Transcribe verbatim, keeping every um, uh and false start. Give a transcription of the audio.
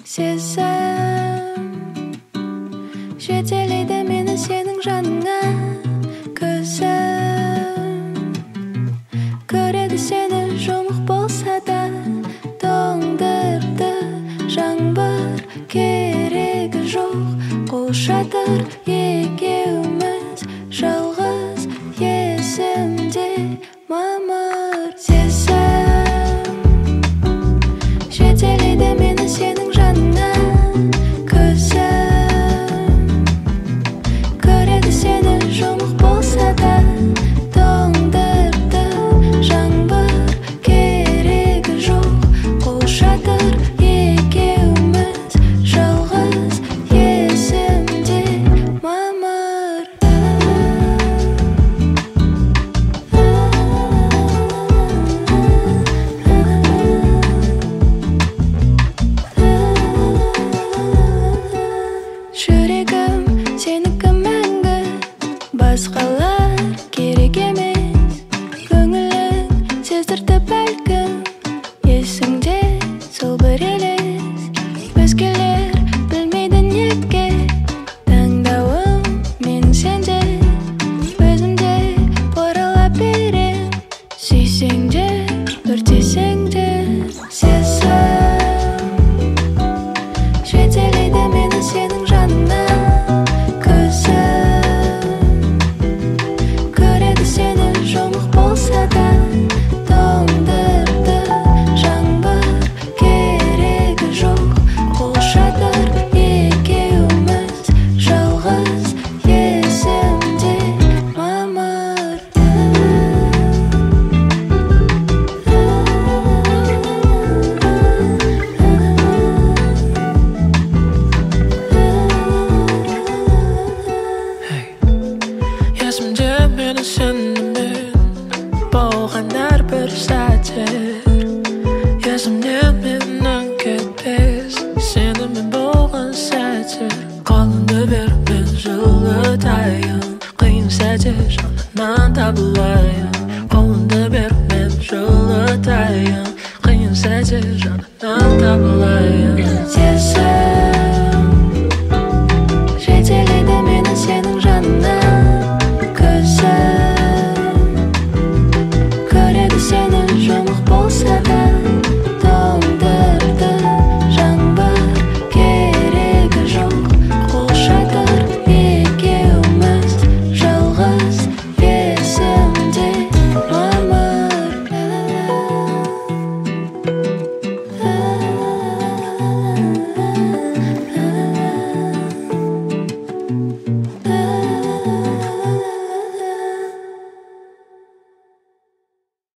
сезім жетелейді мені сенің жаныңа. Көзім көреді сені жұмық болса да, тоңдырды жаңбыр, керегі жоқ қол шатыр. Екеуміз жалғыз есімде мамыр. Сезім жетелейді мені сенің жаныңа. Көзім көреді сені жұмық болса да, тоңдырды жаңбыр, керегі жоқ қол шатыр. Екеуміз жалғыз есімде мамыр. Жүрегім сенікі мәңгі, басқалар керек емес. Көңілің сездірді бәлкім, есіңде сол бір елес. Өзгелер білмейді неге таңдауым мен сенде. Өзімде бұрыла берем, сүйсең де өртесең де. Сезім жетелейді мені сенің жаныңа. Көзім көреді сені жұмық болса да, тоңдырды жаңбыр, керегі жоқ қол шатыр. Екеуміз жалғыз есімде мамыр. Есімде мені сенімен болған әрбір сәттер. Есімде менің кетпес сенімен болған сәттер. Қолыңды бер, мен жылытайын, қиын сәтте жанынан табылайын. Қолыңды бер, мен жылытайын, қиын сәтте жанынан табылайын. Сезім жетелейді мені сенің жаныңа. Көзім көреді сені жұмық болса да,